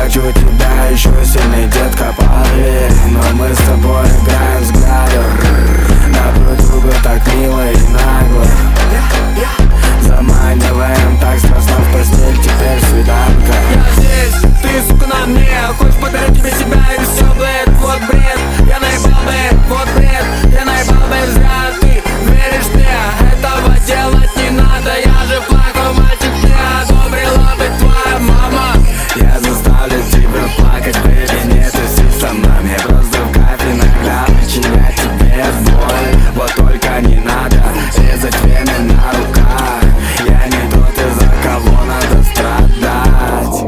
хочу тебя еще сильней, детка, поверь. Но мы с тобой играем взглядом на друг друга так мило и нагло. Заманиваем так страстно в постель, теперь свиданка. Я здесь, ты, сука, на мне. Хочешь подарить тебе себя и все, блэд. Вот бред, я наебал, блэд, вот бред. Я наебал, блэд, зря ты веришь мне. Этого делать не надо, я же плакал, мальчик, не одобрила бы твоя мама. Я заставлю тебя плакать, бэби, не туси со мной. Мне просто в кайф иногда причинять тебе боль. Вот только не надо резать вены на руках. Я не тот, из-за кого надо страдать.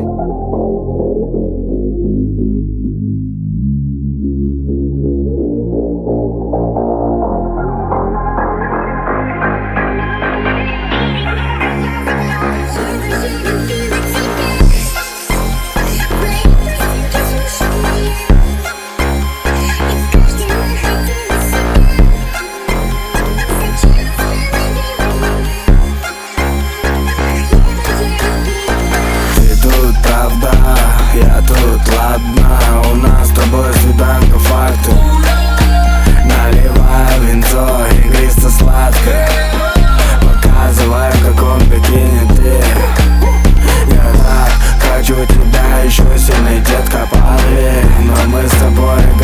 Я тут, ладно, у нас с тобой свиданка, факты. Наливаю винцо, игристо-сладкое. Показывай, в каком бикини ты. Я так хочу тебя еще сильней, детка, поверь. Но мы с тобой